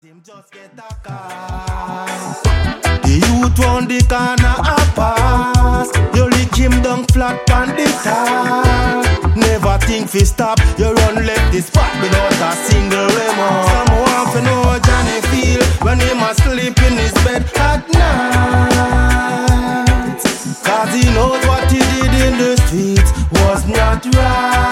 Him just get a car. The youth round the corner a pass. You lick him down flat on the tar. Never think fi stop. You run left the spot without a single remorse. Someone fi know how Johnny feel when he must sleep in his bed at night. Cause he knows what he did in the streets was not right.